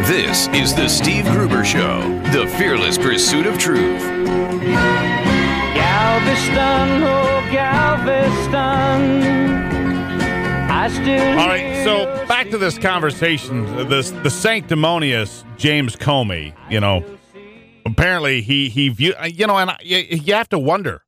This is the Steve Gruber Show, the fearless pursuit of truth. Galveston, oh Galveston, I still. All right, so back to this conversation. The sanctimonious James Comey. Apparently he viewed. And you have to wonder.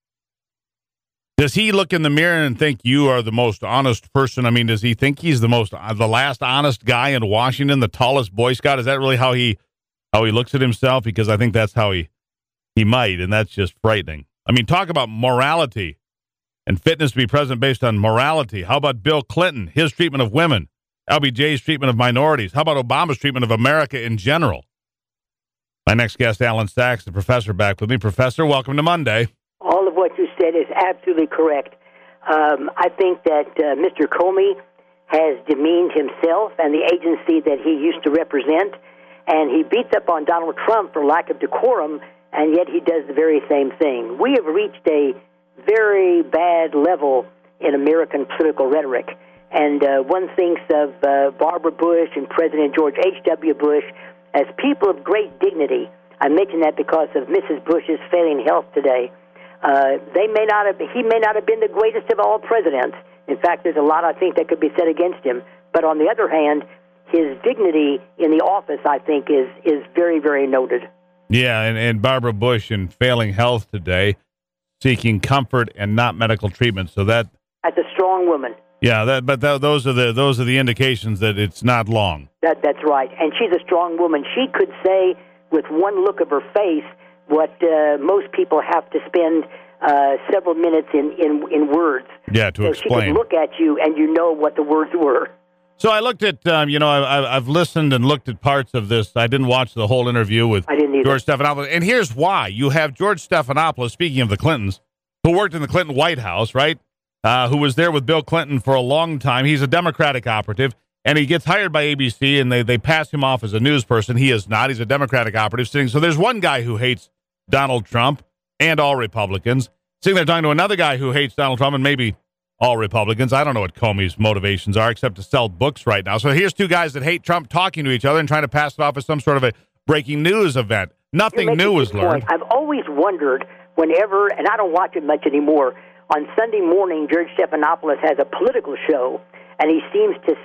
Does he look in the mirror and think you are the most honest person? I mean, does he think he's the last honest guy in Washington, the tallest Boy Scout? Is that really how he looks at himself? Because I think that's how he might, and that's just frightening. I mean, talk about morality and fitness to be president based on morality. How about Bill Clinton, his treatment of women, LBJ's treatment of minorities? How about Obama's treatment of America in general? My next guest, Alan Sachs, the professor, back with me. Professor, welcome to Monday. All of what you said is absolutely correct. I think that Mr. Comey has demeaned himself and the agency that he used to represent, and he beats up on Donald Trump for lack of decorum, and yet he does the very same thing. We have reached a very bad level in American political rhetoric, and one thinks of Barbara Bush and President George H.W. Bush as people of great dignity. I mention that because of Mrs. Bush's failing health today. He may not have been the greatest of all presidents. In fact, there's a lot, I think, that could be said against him. But on the other hand, his dignity in the office, I think, is very, very noted. Yeah, and Barbara Bush in failing health today, seeking comfort and not medical treatment. So that's a strong woman. Yeah, those are the indications that it's not long. That's right, and she's a strong woman. She could say with one look of her face what most people have to spend several minutes in words. Yeah, to explain. She could look at you and you know what the words were. So I looked at, I've listened and looked at parts of this. I didn't watch the whole interview with George Stephanopoulos. And here's why. You have George Stephanopoulos, speaking of the Clintons, who worked in the Clinton White House, right? Who was there with Bill Clinton for a long time. He's a Democratic operative, and he gets hired by ABC, and they pass him off as a news person. He is not. He's a Democratic operative sitting. So there's one guy who hates Donald Trump and all Republicans, sitting there talking to another guy who hates Donald Trump and maybe all Republicans. I don't know what Comey's motivations are except to sell books right now. So here's two guys that hate Trump talking to each other and trying to pass it off as some sort of a breaking news event. Nothing new was learned. I've always wondered whenever, and I don't watch it much anymore, on Sunday morning, George Stephanopoulos has a political show, and he seems to,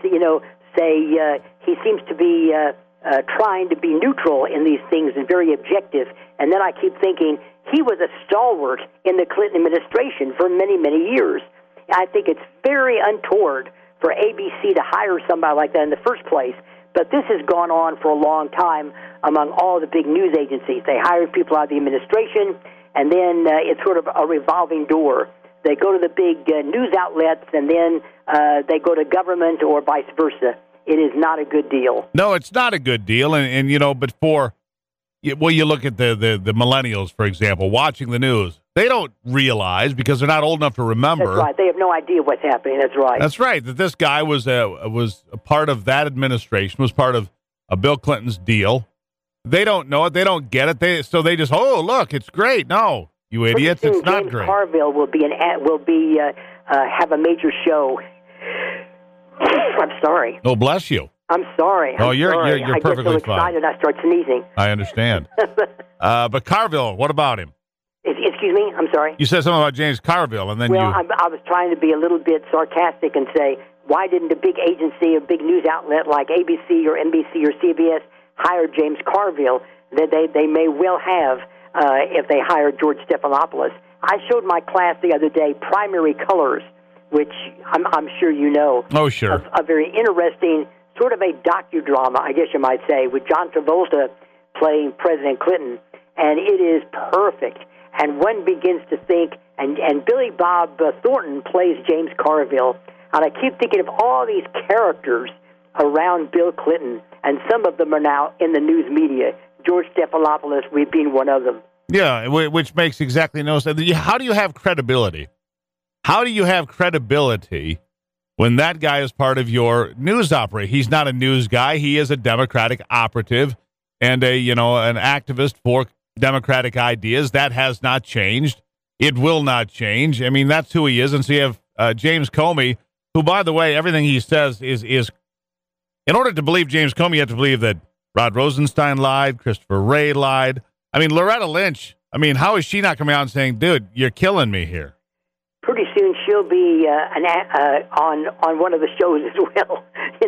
he seems to be trying to be neutral in these things and very objective. And then I keep thinking he was a stalwart in the Clinton administration for many, many years. I think it's very untoward for ABC to hire somebody like that in the first place. But this has gone on for a long time among all the big news agencies. They hire people out of the administration, and then it's sort of a revolving door. They go to the big news outlets, and then they go to government or vice versa. It is not a good deal. No, it's not a good deal. And but you look at the millennials, for example, watching the news. They don't realize, because they're not old enough to remember. That's right. They have no idea what's happening. That's right. That's right. That this guy was a part of that administration, was part of Bill Clinton's deal. They don't know it. They don't get it. So they just, oh, look, it's great. No, you idiots, it's not James great. Carville will have a major show. I'm sorry. Oh, bless you. I'm sorry. You're perfectly I get so excited fine. I start sneezing. I understand. But Carville, what about him? Excuse me? I'm sorry? You said something about James Carville, and then I was trying to be a little bit sarcastic and say, why didn't a big agency, a big news outlet like ABC or NBC or CBS hire James Carville? That they may well have if they hired George Stephanopoulos. I showed my class the other day Primary Colors, which I'm sure you know. Oh, sure. A very interesting, sort of a docudrama, I guess you might say, with John Travolta playing President Clinton. And it is perfect. And one begins to think, and Billy Bob Thornton plays James Carville. And I keep thinking of all these characters around Bill Clinton, and some of them are now in the news media. George Stephanopoulos being one of them. Yeah, which makes exactly no sense. How do you have credibility? How do you have credibility when that guy is part of your news operation? He's not a news guy. He is a Democratic operative and an activist for Democratic ideas. That has not changed. It will not change. I mean, that's who he is. And so you have James Comey, who, by the way, everything he says is in order to believe James Comey, you have to believe that Rod Rosenstein lied. Christopher Wray lied. I mean, Loretta Lynch, I mean, how is she not coming out and saying, dude, you're killing me here? Pretty soon she'll be on one of the shows as well,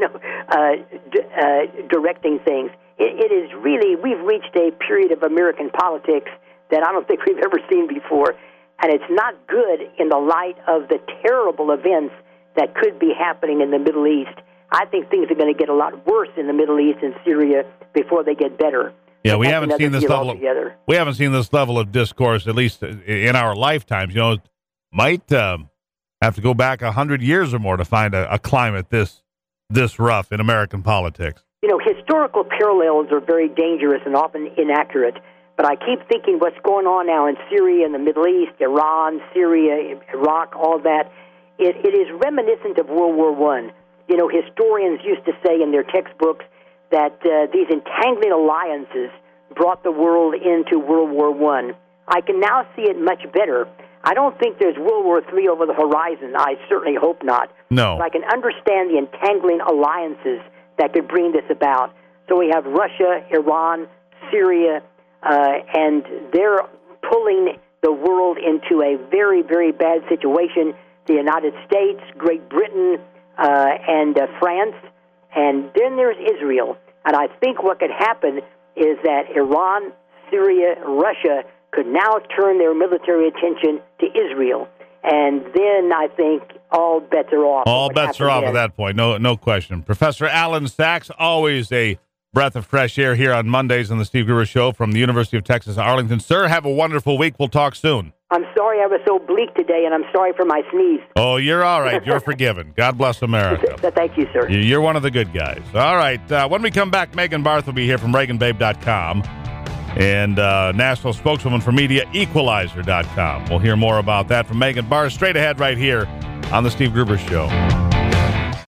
directing things. It is really, we've reached a period of American politics that I don't think we've ever seen before, and it's not good in the light of the terrible events that could be happening in the Middle East. I think things are going to get a lot worse in the Middle East and Syria before they get better. Yeah, we haven't seen this level of discourse, at least in our lifetimes. Might have to go back 100 years or more to find a climate this rough in American politics. Historical parallels are very dangerous and often inaccurate, but I keep thinking what's going on now in Syria and the Middle East, Iran, Syria, Iraq, all that, it is reminiscent of World War I. Historians used to say in their textbooks that these entangling alliances brought the world into World War I. I can now see it much better. I don't think there's World War III over the horizon. I certainly hope not. No. But I can understand the entangling alliances that could bring this about. So we have Russia, Iran, Syria, and they're pulling the world into a very, very bad situation. The United States, Great Britain, and France, and then there's Israel. And I think what could happen is that Iran, Syria, Russia could now turn their military attention to Israel. And then I think all bets are off. All bets are off at that point, no question. Professor Alan Sachs, always a breath of fresh air here on Mondays on the Steve Gruber Show from the University of Texas at Arlington. Sir, have a wonderful week. We'll talk soon. I'm sorry I was so bleak today, and I'm sorry for my sneeze. Oh, you're all right. You're forgiven. God bless America. Thank you, sir. You're one of the good guys. All right. When we come back, Megan Barth will be here from ReaganBabe.com and national spokeswoman for Media Equalizer.com. We'll hear more about that from Megan Barth straight ahead right here on the Steve Gruber Show.